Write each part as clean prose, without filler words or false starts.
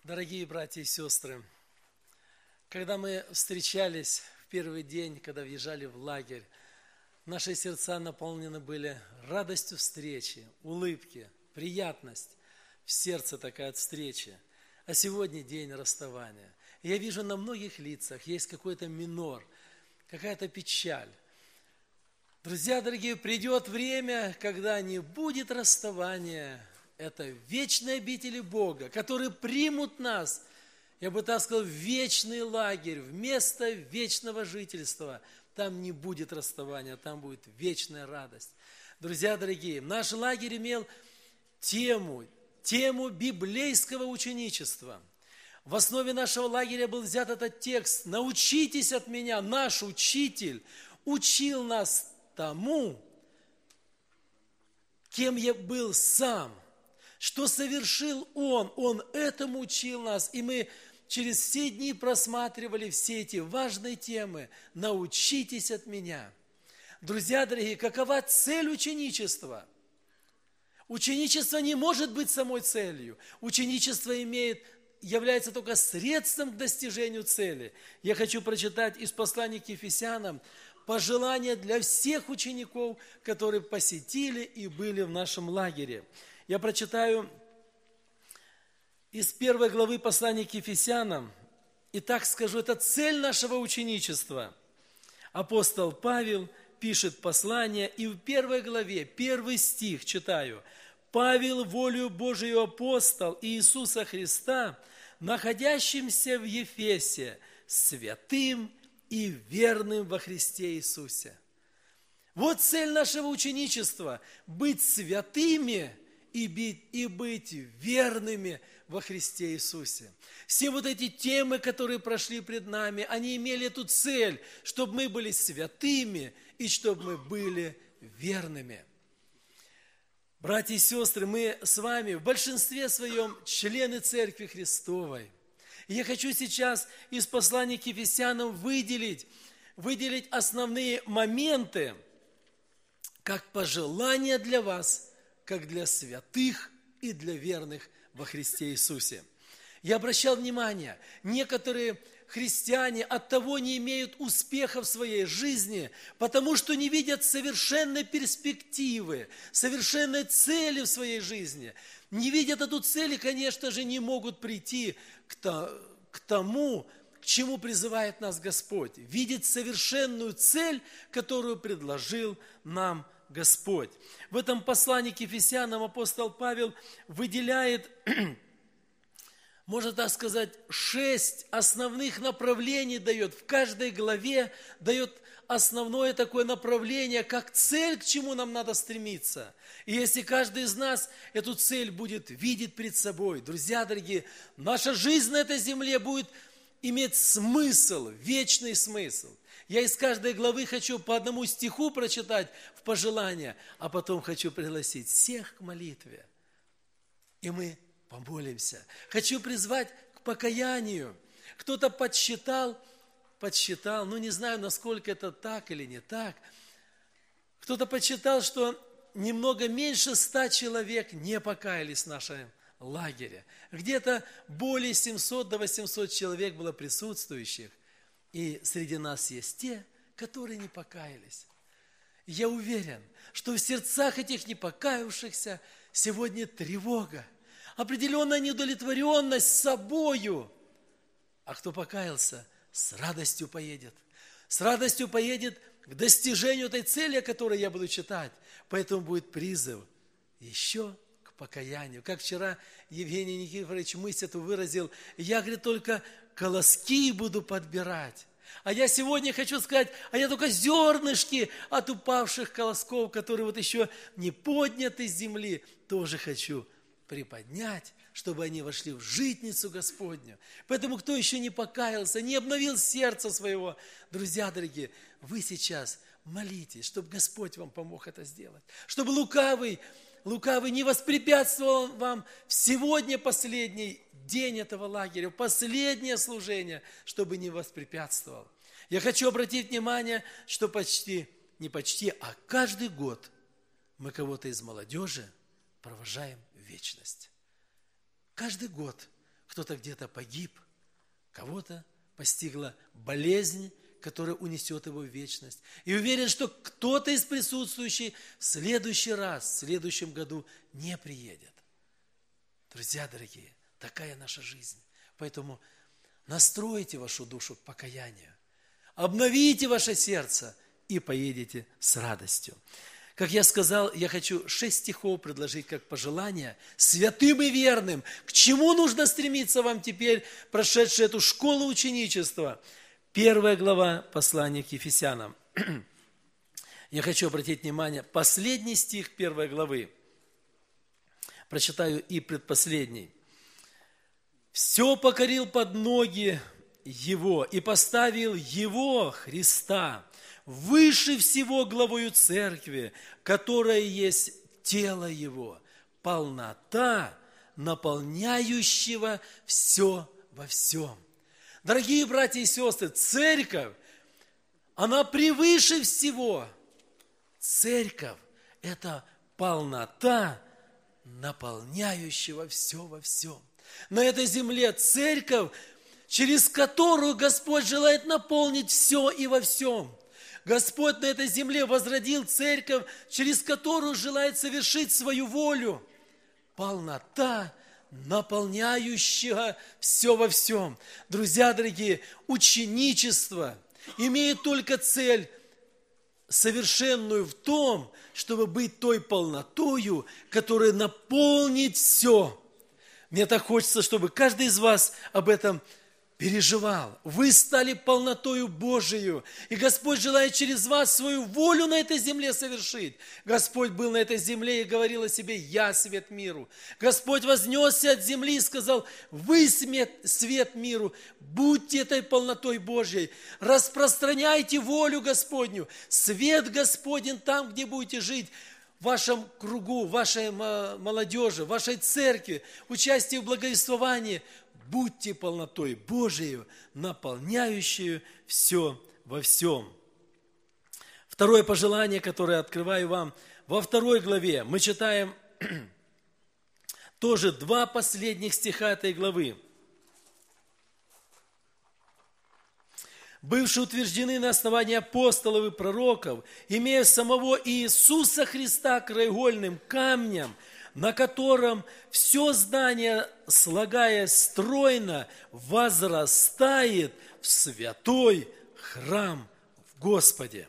Дорогие братья и сестры, когда мы встречались в первый день, когда въезжали в лагерь, наши сердца наполнены были радостью встречи, улыбки, приятность в сердце такая от встречи. А сегодня день расставания. И я вижу на многих лицах есть какой-то минор, какая-то печаль. Друзья дорогие, придет время, когда не будет расставания. Это вечные обители Бога, которые примут нас, я бы так сказал, в вечный лагерь, в место вечного жительства. Там не будет расставания, там будет вечная радость. Друзья дорогие, наш лагерь имел тему библейского ученичества. В основе нашего лагеря был взят этот текст: «Научитесь от меня». Наш учитель учил нас тому, кем я был сам, что совершил Он этому учил нас. И мы через все дни просматривали все эти важные темы. «Научитесь от меня». Друзья дорогие, какова цель ученичества? Ученичество не может быть самой целью. Ученичество является только средством к достижению цели. Я хочу прочитать из послания к Ефесянам пожелания для всех учеников, которые посетили и были в нашем лагере. Я прочитаю из 1 главы послания к Ефесянам. И так скажу, это цель нашего ученичества. Апостол Павел пишет послание, и в 1 главе, 1 стих читаю. «Павел, волею Божию апостол Иисуса Христа, находящимся в Ефесе, святым и верным во Христе Иисусе». Вот цель нашего ученичества – быть святыми и быть верными во Христе Иисусе. Все вот эти темы, которые прошли пред нами, они имели эту цель, чтобы мы были святыми и чтобы мы были верными. Братья и сестры, мы с вами в большинстве своем члены Церкви Христовой. И я хочу сейчас из послания к Ефесянам выделить основные моменты, как пожелания для вас, как для святых и для верных во Христе Иисусе. Я обращал внимание, некоторые христиане оттого не имеют успеха в своей жизни, потому что не видят совершенной перспективы, совершенной цели в своей жизни. Не видят эту цель и, конечно же, не могут прийти к тому, к чему призывает нас Господь. Видеть совершенную цель, которую предложил нам Господь. В этом послании к Ефесянам апостол Павел выделяет, можно так сказать, 6 основных направлений дает. В каждой главе дает основное такое направление, как цель, к чему нам надо стремиться. И если каждый из нас эту цель будет видеть перед собой, друзья дорогие, наша жизнь на этой земле будет иметь смысл, вечный смысл. Я из каждой главы хочу по одному стиху прочитать в пожелание, а потом хочу пригласить всех к молитве. И мы помолимся. Хочу призвать к покаянию. Кто-то подсчитал, не знаю, насколько это так или не так. Кто-то подсчитал, что немного меньше 100 человек не покаялись в нашем лагере. Где-то более 700 до 800 человек было присутствующих. И среди нас есть те, которые не покаялись. Я уверен, что в сердцах этих непокаявшихся сегодня тревога, определенная неудовлетворенность собою. А кто покаялся, с радостью поедет. С радостью поедет к достижению этой цели, о которой я буду читать. Поэтому будет призыв еще к покаянию. Как вчера Евгений Никифорович мысль эту выразил, я, говорит, только колоски буду подбирать. А я сегодня хочу сказать, я только зернышки от упавших колосков, которые вот еще не подняты с земли, тоже хочу приподнять, чтобы они вошли в житницу Господню. Поэтому, кто еще не покаялся, не обновил сердце своего, друзья дорогие, вы сейчас молитесь, чтобы Господь вам помог это сделать. Чтобы лукавый не воспрепятствовал вам в сегодня последний день этого лагеря, последнее служение, чтобы не воспрепятствовал. Я хочу обратить внимание, что каждый год мы кого-то из молодежи провожаем в вечность. Каждый год кто-то где-то погиб, кого-то постигла болезнь, которая унесет его в вечность. И уверен, что кто-то из присутствующих в следующий раз, в следующем году не приедет. Друзья дорогие, такая наша жизнь. Поэтому настройте вашу душу к покаянию, обновите ваше сердце и поедете с радостью. Как я сказал, я хочу 6 стихов предложить как пожелание святым и верным. К чему нужно стремиться вам теперь, прошедшие эту школу ученичества? 1 глава послания к Ефесянам. Я хочу обратить внимание, последний стих 1 главы. Прочитаю и предпоследний. «Все покорил под ноги Его и поставил Его, Христа, выше всего главою церкви, которая есть тело Его, полнота, наполняющего все во всем». Дорогие братья и сестры, церковь, она превыше всего. Церковь – это полнота, наполняющего все во всем. На этой земле церковь, через которую Господь желает наполнить все и во всем. Господь на этой земле возродил церковь, через которую желает совершить свою волю. Полнота, наполняющего все во всем. Друзья дорогие, ученичество имеет только цель совершенную в том, чтобы быть той полнотою, которая наполнит все. Мне так хочется, чтобы каждый из вас об этом переживал. Вы стали полнотою Божию, и Господь желает через вас свою волю на этой земле совершить. Господь был на этой земле и говорил о себе: «Я свет миру». Господь вознесся от земли и сказал: «Вы свет миру». Будьте этой полнотой Божьей, распространяйте волю Господню, свет Господень там, где будете жить, в вашем кругу, в вашей молодежи, в вашей церкви, участие в благовествовании. Будьте полнотой Божией, наполняющей все во всем. Второе пожелание, которое открываю вам, во 2 главе мы читаем тоже 2 последних стиха этой главы. «Бывшие утверждены на основании апостолов и пророков, имея самого Иисуса Христа краеугольным камнем, на котором все здание, слагаясь стройно, возрастает в святой храм в Господе».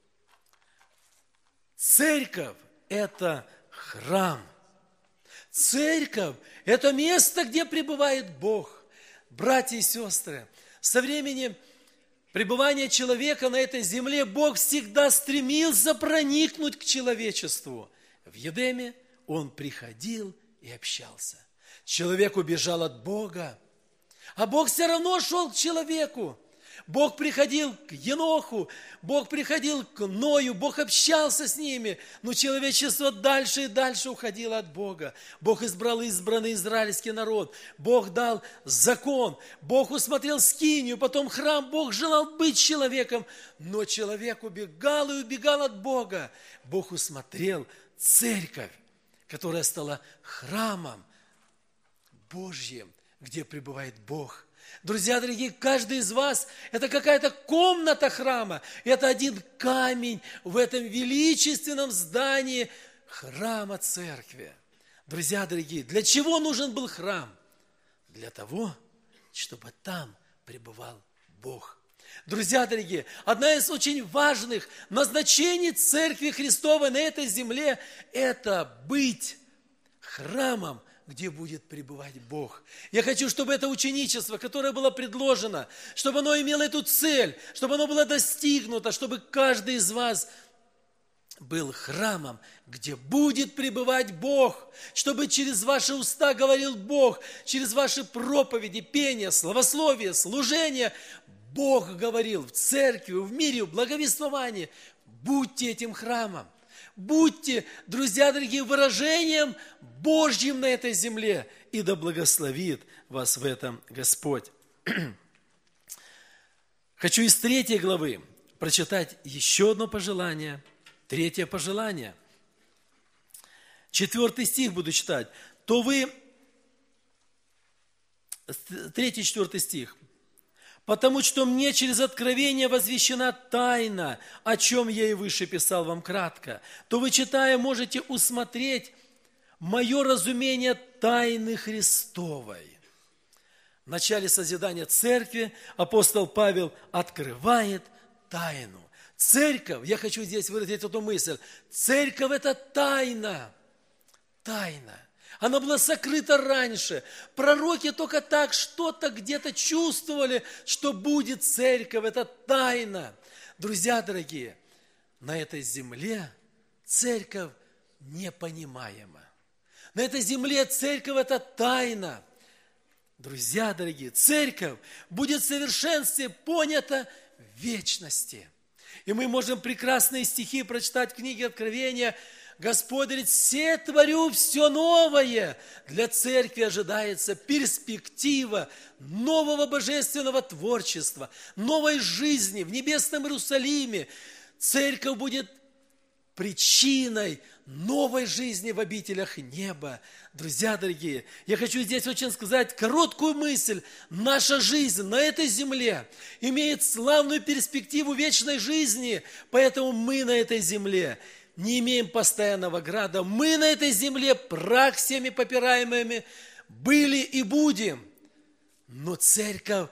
Церковь – это храм. Церковь – это место, где пребывает Бог. Братья и сестры, со времени пребывания человека на этой земле Бог всегда стремился проникнуть к человечеству. В Едеме Он приходил и общался. Человек убежал от Бога, а Бог все равно шел к человеку. Бог приходил к Еноху, Бог приходил к Ною, Бог общался с ними, но человечество дальше и дальше уходило от Бога. Бог избрал избранный израильский народ, Бог дал закон, Бог усмотрел скинию, потом храм, Бог желал быть человеком, но человек убегал и убегал от Бога. Бог усмотрел церковь, которая стала храмом Божьим, где пребывает Бог. Друзья дорогие, каждый из вас – это какая-то комната храма, это один камень в этом величественном здании храма церкви. Друзья дорогие, для чего нужен был храм? Для того, чтобы там пребывал Бог. Друзья дорогие, одна из очень важных назначений Церкви Христовой на этой земле – это быть храмом, где будет пребывать Бог. Я хочу, чтобы это ученичество, которое было предложено, чтобы оно имело эту цель, чтобы оно было достигнуто, чтобы каждый из вас был храмом, где будет пребывать Бог, чтобы через ваши уста говорил Бог, через ваши проповеди, пение, славословие, служение Бог говорил в церкви, в мире, в благовествовании. Будьте этим храмом. Будьте, друзья дорогие, выражением Божьим на этой земле, и да благословит вас в этом Господь. Хочу из 3 главы прочитать еще одно пожелание. 3 пожелание. 4 стих буду читать. «То вы 3-4 стих. «Потому что мне через откровение возвещена тайна, о чем я и выше писал вам кратко, то вы, читая, можете усмотреть мое разумение тайны Христовой». В начале созидания церкви апостол Павел открывает тайну. Церковь, я хочу здесь выразить эту мысль, церковь – это тайна. Тайна. Она была сокрыта раньше. Пророки только так что-то где-то чувствовали, что будет церковь. Это тайна. Друзья дорогие, на этой земле церковь непонимаема. На этой земле церковь – это тайна. Друзья дорогие, церковь будет в совершенстве понята в вечности. И мы можем прекрасные стихи прочитать в книге Откровения. Господь говорит: «Се творю все новое». Для церкви ожидается перспектива нового божественного творчества, новой жизни в небесном Иерусалиме. Церковь будет причиной новой жизни в обителях неба. Друзья дорогие, я хочу здесь очень сказать короткую мысль. Наша жизнь на этой земле имеет славную перспективу вечной жизни, поэтому мы на этой земле не имеем постоянного града. Мы на этой земле прах всеми попираемыми были и будем. Но церковь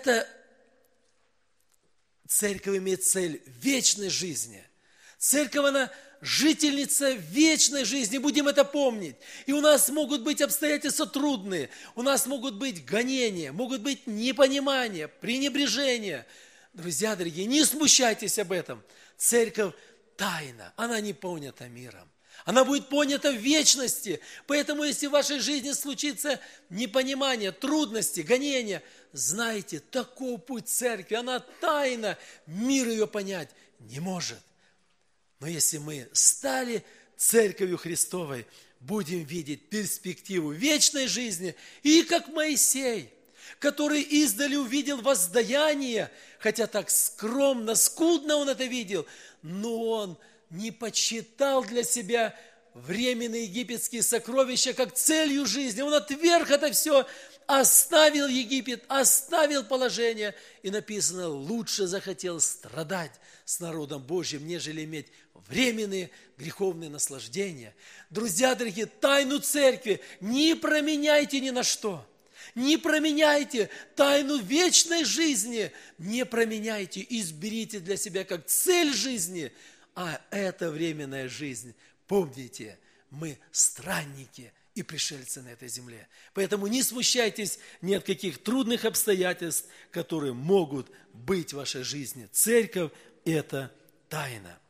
имеет цель вечной жизни. Церковь, она жительница вечной жизни, будем это помнить. И у нас могут быть обстоятельства трудные, у нас могут быть гонения, могут быть непонимания, пренебрежения. Друзья дорогие, не смущайтесь об этом. Церковь тайна, она не понята миром. Она будет понята в вечности. Поэтому, если в вашей жизни случится непонимание, трудности, гонения, знайте, таков путь церкви. Она тайна, мир ее понять не может. Но если мы стали церковью Христовой, будем видеть перспективу вечной жизни. И как Моисей, который издали увидел воздаяние, хотя так скромно, скудно он это видел, но он не почитал для себя временные египетские сокровища как целью жизни. Он отверг это все, оставил Египет, оставил положение. И написано: лучше захотел страдать с народом Божьим, нежели иметь временные греховные наслаждения. Друзья дорогие, тайну церкви не променяйте ни на что. Не променяйте тайну вечной жизни, не променяйте, изберите для себя как цель жизни, а это временная жизнь. Помните, мы странники и пришельцы на этой земле. Поэтому не смущайтесь ни от каких трудных обстоятельств, которые могут быть в вашей жизни. Церковь – это тайна.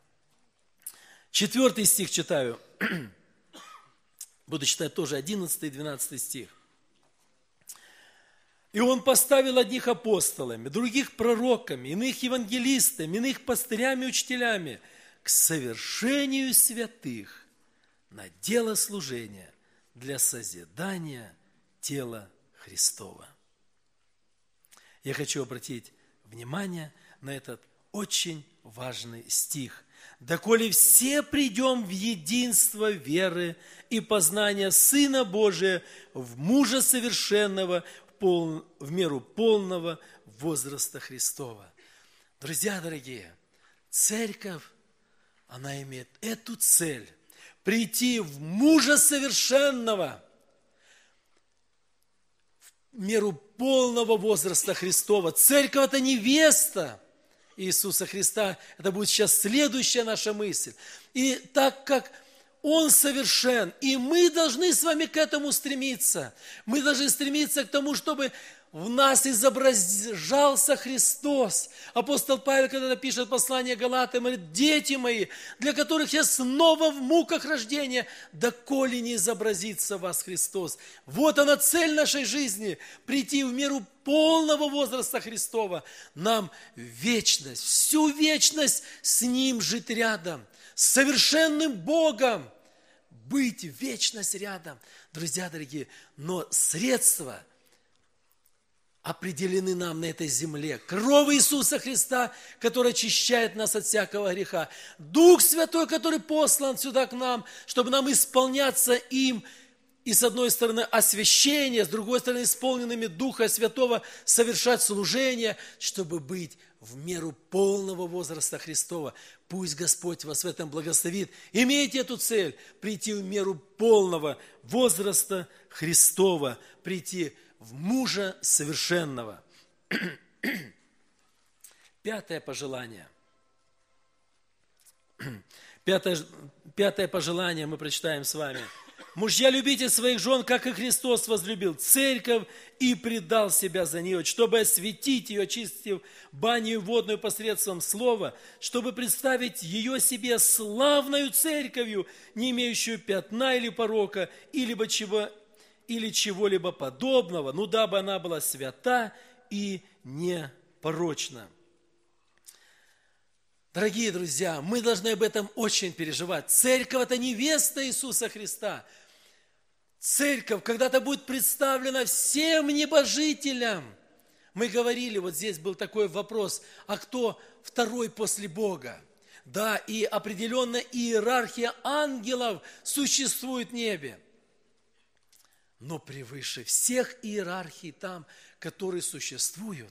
4 стих читаю. Буду читать тоже 11 и 12 стих. «И он поставил одних апостолами, других пророками, иных евангелистами, иных пастырями и учителями к совершению святых на дело служения для созидания тела Христова». Я хочу обратить внимание на этот очень важный стих. «Доколе все придем в единство веры и познания Сына Божия, в мужа совершенного, в меру полного возраста Христова». Друзья дорогие, церковь, она имеет эту цель – прийти в мужа совершенного, в меру полного возраста Христова. Церковь – это невеста Иисуса Христа. Это будет сейчас следующая наша мысль. И так как Он совершен, и мы должны с вами к этому стремиться. Мы должны стремиться к тому, чтобы в нас изображался Христос. Апостол Павел, когда пишет послание Галатам, говорит: «Дети мои, для которых я снова в муках рождения, доколе не изобразится в вас Христос». Вот она цель нашей жизни – прийти в меру полного возраста Христова. Нам вечность, всю вечность с Ним жить рядом, с совершенным Богом, быть вечность рядом. Друзья дорогие, но средства определены нам на этой земле. Кровь Иисуса Христа, которая очищает нас от всякого греха. Дух Святой, который послан сюда к нам, чтобы нам исполняться им и с одной стороны освящение, с другой стороны исполненными Духа Святого совершать служение, чтобы быть в меру полного возраста Христова. Пусть Господь вас в этом благословит. Имейте эту цель – прийти в меру полного возраста Христова, прийти в мужа совершенного. Пятое пожелание. Пятое пожелание мы прочитаем с вами. «Мужья, любите своих жен, как и Христос возлюбил церковь и предал себя за нее, чтобы осветить ее, очистив баню водную посредством слова, чтобы представить ее себе славною церковью, не имеющую пятна или порока, или чего-либо подобного, ну, дабы она была свята и непорочна». Дорогие друзья, мы должны об этом очень переживать. Церковь – это невеста Иисуса Христа. Церковь когда-то будет представлена всем небожителям. Мы говорили, вот здесь был такой вопрос, а кто второй после Бога? Да, и определенная иерархия ангелов существует в небе. Но превыше всех иерархий там, которые существуют,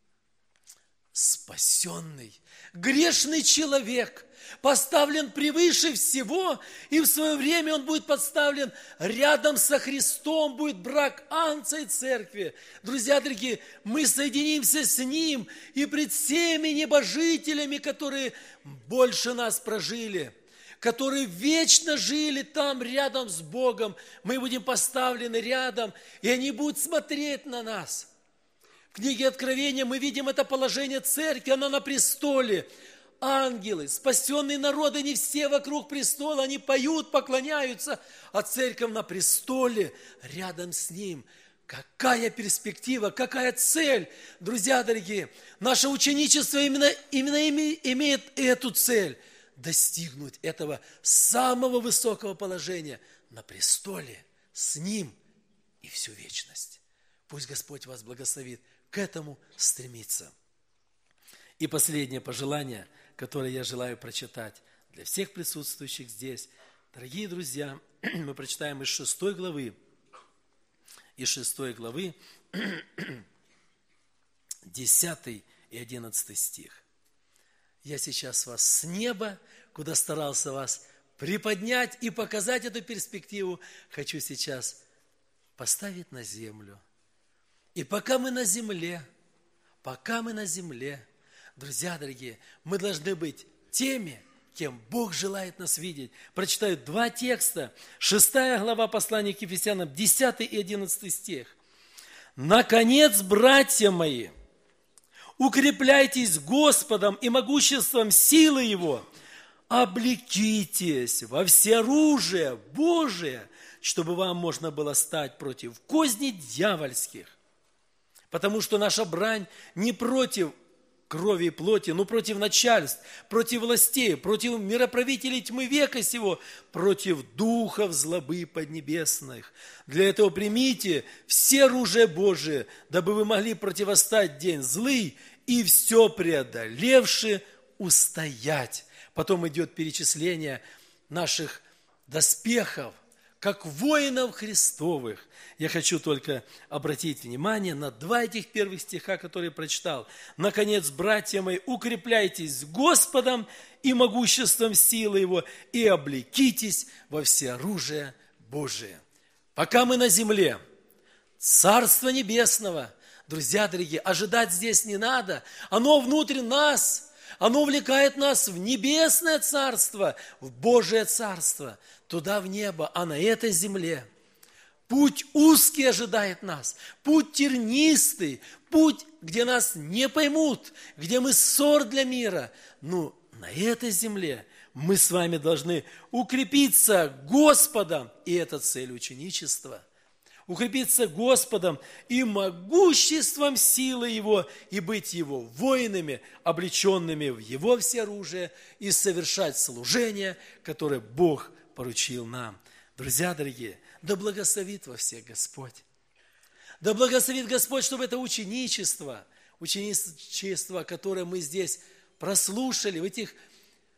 спасенный, грешный человек поставлен превыше всего, и в свое время он будет поставлен рядом со Христом, будет брак Агнца и церкви. Друзья дорогие, мы соединимся с Ним и пред всеми небожителями, которые больше нас прожили, которые вечно жили там рядом с Богом, мы будем поставлены рядом, и они будут смотреть на нас. В книге Откровения мы видим это положение церкви, она на престоле. Ангелы, спасенные народы, не все вокруг престола, они поют, поклоняются, а церковь на престоле рядом с ним. Какая перспектива, какая цель, друзья дорогие. Наше ученичество именно имеет эту цель – достигнуть этого самого высокого положения на престоле с Ним и всю вечность. Пусть Господь вас благословит к этому стремиться. И последнее пожелание, которое я желаю прочитать для всех присутствующих здесь. Дорогие друзья, мы прочитаем из 6 главы, 10 и 11 стих. Я сейчас вас с неба, куда старался вас приподнять и показать эту перспективу, хочу сейчас поставить на землю. И пока мы на земле, друзья дорогие, мы должны быть теми, кем Бог желает нас видеть. Прочитаю 2 текста. 6 глава послания к Ефесянам, 10 и 11 стих. «Наконец, братья мои, укрепляйтесь Господом и могуществом силы Его, облекитесь во всеоружие Божие, чтобы вам можно было стать против козней дьявольских. Потому что наша брань не против крови и плоти, но против начальств, против властей, против мироправителей тьмы века сего, против духов злобы поднебесных. Для этого примите все оружие Божие, дабы вы могли противостать день злый и все преодолевши устоять». Потом идет перечисление наших доспехов, как воинов Христовых. Я хочу только обратить внимание на 2 этих первых стиха, которые прочитал. «Наконец, братья мои, укрепляйтесь Господом и могуществом силы Его, и облекитесь во всеоружие Божие». Пока мы на земле, Царство Небесного, друзья дорогие, ожидать здесь не надо. Оно внутри нас. Оно увлекает нас в небесное царство, в Божие царство, туда в небо, а на этой земле. Путь узкий ожидает нас, путь тернистый, путь, где нас не поймут, где мы ссор для мира. Но на этой земле мы с вами должны укрепиться Господом, и это цель ученичества. Укрепиться Господом и могуществом силы Его, и быть Его воинами, облеченными в Его всеоружие, и совершать служение, которое Бог поручил нам. Друзья дорогие, да благословит во всех Господь. Да благословит Господь, чтобы это ученичество, которое мы здесь прослушали, в этих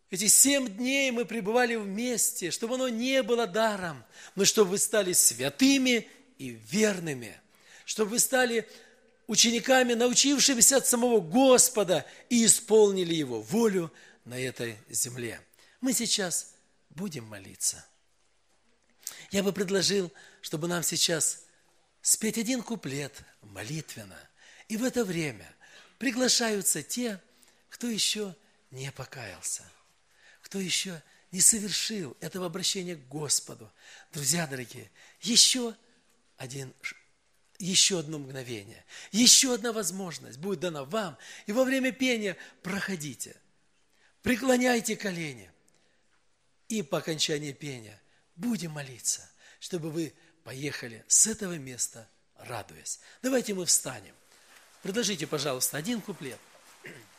Эти 7 дней мы пребывали вместе, чтобы оно не было даром, но чтобы вы стали святыми и верными, чтобы вы стали учениками, научившимися от самого Господа и исполнили Его волю на этой земле. Мы сейчас будем молиться. Я бы предложил, чтобы нам сейчас спеть один куплет молитвенно. И в это время приглашаются те, кто еще не покаялся, кто еще не совершил этого обращения к Господу. Друзья дорогие, еще одно мгновение, еще одна возможность будет дана вам. И во время пения проходите, преклоняйте колени. И по окончании пения будем молиться, чтобы вы поехали с этого места, радуясь. Давайте мы встанем. Предложите, пожалуйста, один куплет.